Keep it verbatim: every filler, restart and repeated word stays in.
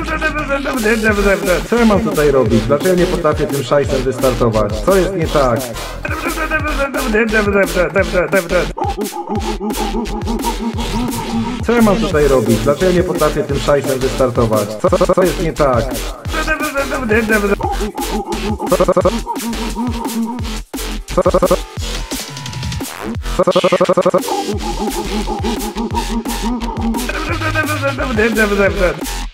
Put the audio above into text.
Co ja mam tutaj robić? Dlaczego nie potrafię tym szajsem wystartować? Co jest nie tak? Co ja mam tutaj robić? Dlaczego nie potrafię tym szajsem wystartować? Co, co, co jest nie tak? Co, co, co, co? Co, co, co, co, co?